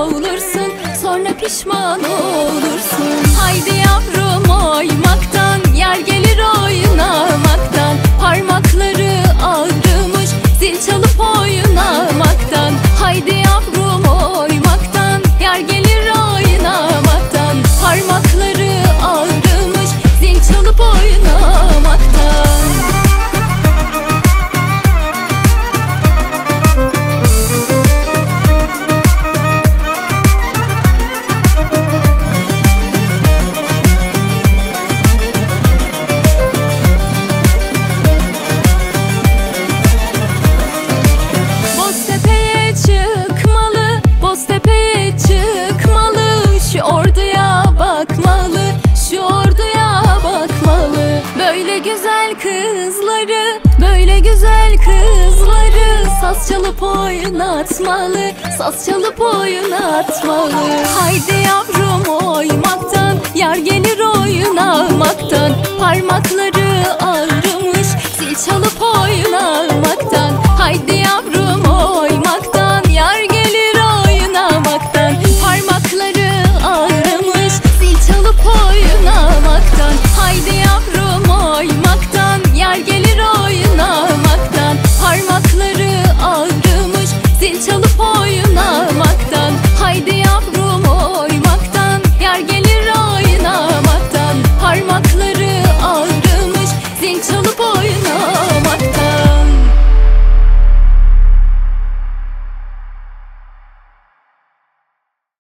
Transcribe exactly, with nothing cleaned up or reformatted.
olursun, sonra pişman olursun. Haydi yavrum oymaktan, yer gelir oynamaktan. Parmakları ağrımış zil çalıp oynamaktan. Haydi yavrum oymaktan, yer gelir oynamaktan. Parmakları ağrımış zil çalıp oynamaktan. Boztepe'ye çıkmalı, Boztepe'ye çıkmalı. Şu orduya bakmalı, şu orduya bakmalı. Böyle güzel kızları, böyle güzel kızları saz çalıp oynatmalı, saz çalıp oynatmalı. Haydi yavrum oymaktan, yer gelir oynamaktan. Parmakları ağrımış zil çalıp oynamaktan. Haydi yavrum oymaktan, yer gelir oynamaktan. Parmakları ağrımış zil çalıp oynamaktan. Haydi yavrum oymaktan, yer gelir oynamaktan. Parmakları ağrımış zil çalıp oynamaktan. Haydi yavrum oymaktan, yer gelir oynamaktan. Parmakları ağrımış zil çalıp oynamaktan.